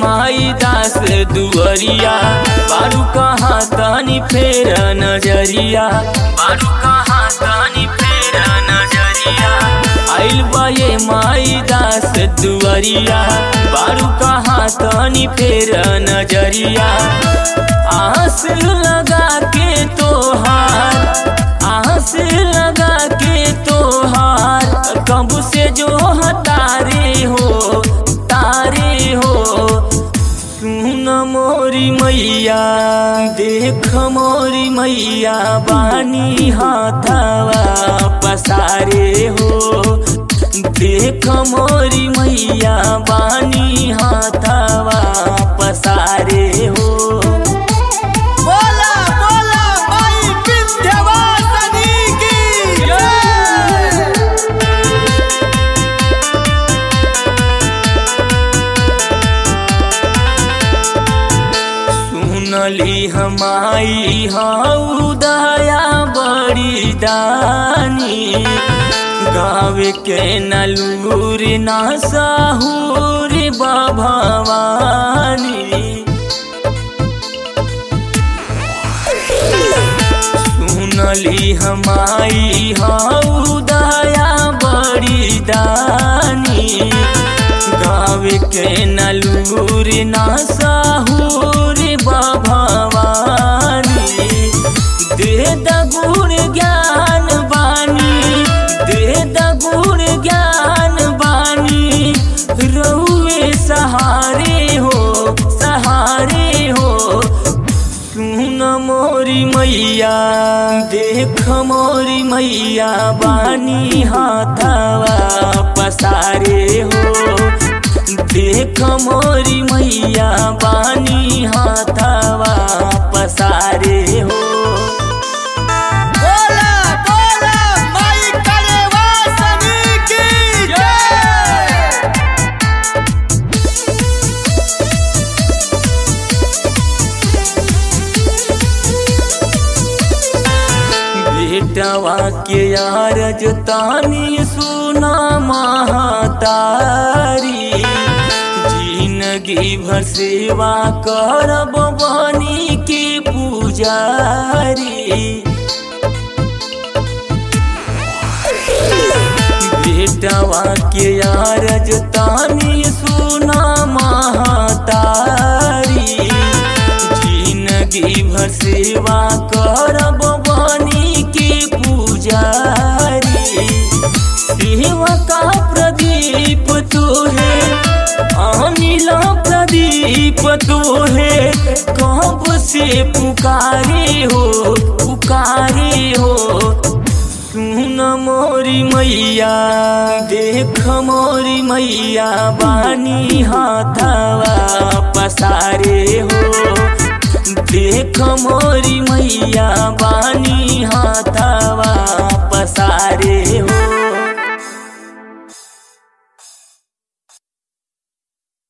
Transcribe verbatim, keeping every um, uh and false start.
माई दास दुअरिया, बारू कहाँ तानी फेर नजरिया, बारू कहाँ तानी फेर नजरिया। आइल बा ये माई दास दुअरिया, बारू कहाँ तानी फेर नजरिया। आस लगा के तोहार, आस लगा के तोहार, कब से जो तारे हो तारे हो। सुन मोरी मैया, देख मोरी मैया, बानी हाथवा पसारे हो। देख मोरी मैया, बानी हाथवा पसारे हो। बोला बोला माई विंध्यवासिनी की जय। सुनली हमाई हाउ दया बड़ी दानी, गावे के नलूर ना साहूर भवानी। सुनली हमाई हाउ दया बड़ी दानी, गावे के नलूर ना साहूर भवानी। दे दगुण ज्ञान बानी, दे दगुण ज्ञान बानी, रहुए सहारे हो सहारे हो। सुन मोरी मैया, देख मोरी मैया, बानी हाथवा पसारे हो। देख मोरी मैया, बानी हाथवा पसारे हो। बोला बोला माई विंध्यवासिनी की जय। बेटवा के यारज तानी सुना महतारी, जिंदगी भर सेवा करब बनी के पुजारी। बेटवा के यारज तानी सुना महतारी, जिंदगी भर सेवा करब बनी के पुजारी। सेवा का प्रदीप तोहे, अनिल प्रदीप तोहे, कब से पुकारे हो पुकारे हो। सुन मोरी मैया, देख मोरी मैया, बानी हाथवा पसारे हो। देख मोरी मैया, बानी